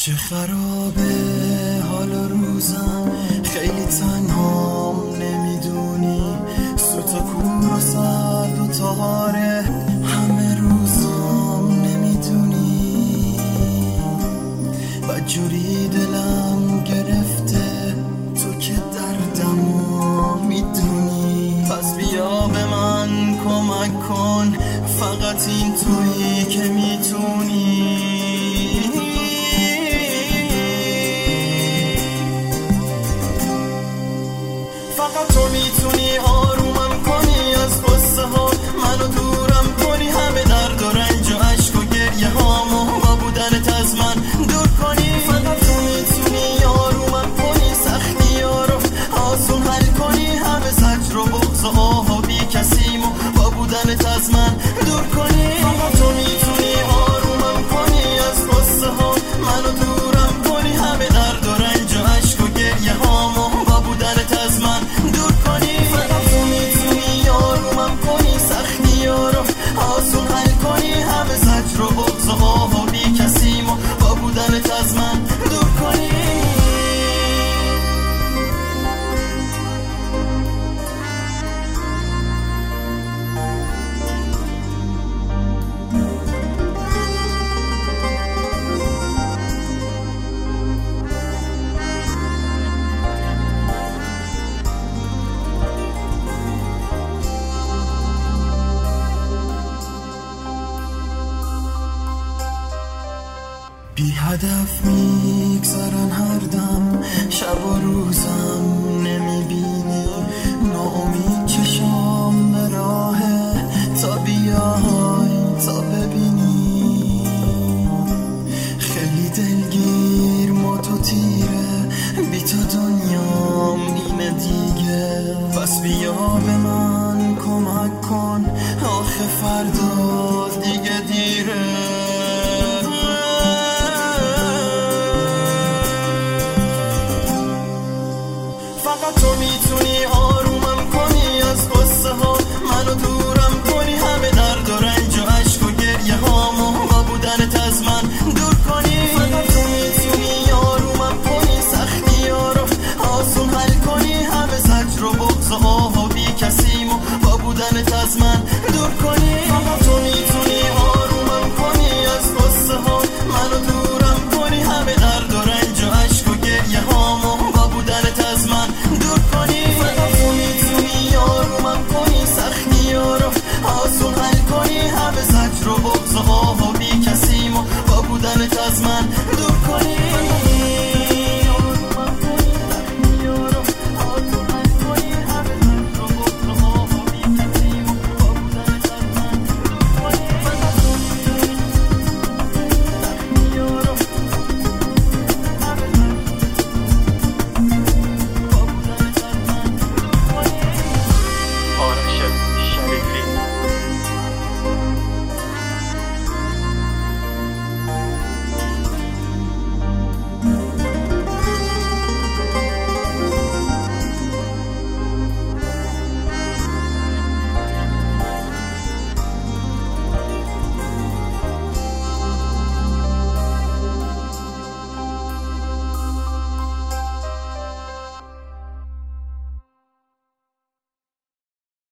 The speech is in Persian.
چه خرابه حال روزم، خیلی تنهام نمیدونی، سوت و کور و سرد و تاره همه روزام نمیدونی، بدجوری دلم گرفته تو که دردمو میدونی، پس بیا به من کمک کن، فقط این تویی که میتونی. فقط تو میتونی آرومم کنی از قصه ها، منو دورم کنی، همه درد و رنج و عشق و گریه هامو با بودنت از من دور کنی. فقط تو میتونی آرومم کنی، سختی ها رو آسون حل کنی، همه زجر و بغض و آه و بی کسیمو با بودنت از من دور کنی. فقط تو میتونی آرومم کنی از قصه ها، منو دورم کنی، همه درد و رنج و عشق و گریه هامو با بودنت از من دور کنی. فقط تو میتونی آرومم کنی، سختی ها رو آسون حل کنی، همه زجر و بغض و آه و بی کسیمو با بودنت از من دور کنی. بی هدف میگذرن هر دم، شب و روزم نمیبینی، ناامید چشام به راهه تا بیای تا ببینی، خیلی دلگیر مات و تیره، بی تو دنیام نیمه دیگه، پس بیا به من کمک کن، آخه فردا دیگه